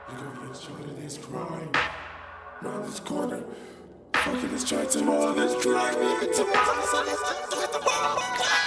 You don't get shot of this crime. Round this corner. Fucking this chance and all this drag. Leave it to me. So let's do it the ball.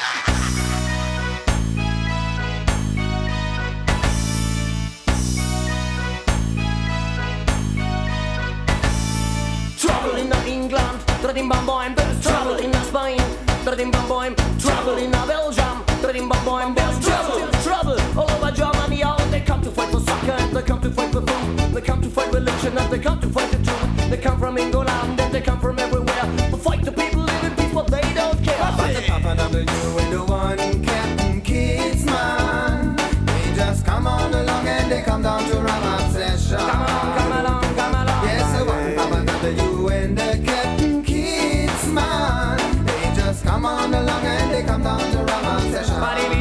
Trouble in England, Dreading Bamboim, there's trouble in Spain, Dreading Bamboim, trouble in Belgium, Dreading Bamboim, there's trouble all over Germany. Oh, they come to fight for soccer, and they come to fight for food, they come to fight religion, and they come to fight the truth. They come from England, and they come from everywhere. But fight the people live in peace, but they don't care. Fight the Papa W and the one Captain Kids, man. They just come on along and they come down to Ram Obsession. Come along. Yes, the one Papa W and the Captain Kids, man. They just come on along and they come down to Ram Obsession.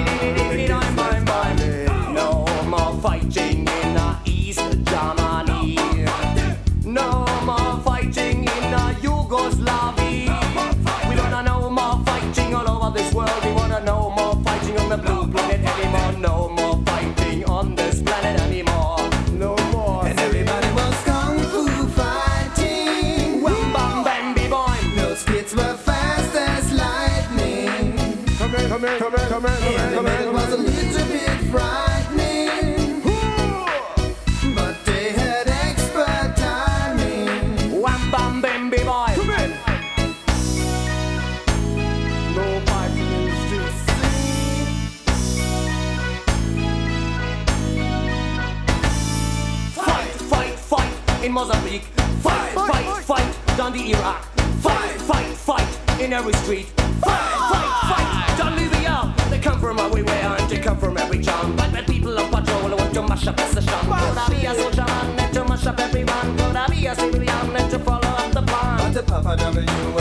No more fighting in East Germany. No more fighting in Yugoslavia. We wanna know more fighting all over this world. We wanna know more fighting on the blue planet anymore. No more fighting on this planet anymore. No more. And everybody was kung fu fighting. Wham bam bambi boing. Those kids were fast as lightning. Come in. It was a little bit frightening, but they had expert timing. Wham bam bambi boing. Come in. No fighting in the streets. Fight in Mozambique. Fight down the Iraq. Fight in every street. Fight down Libya. They come from everywhere and they come from every town. But people on patrol want to mash up the station. Could be a soldier man and to mash up everyone. Could be a civilian and to follow up the plan. But the Papa W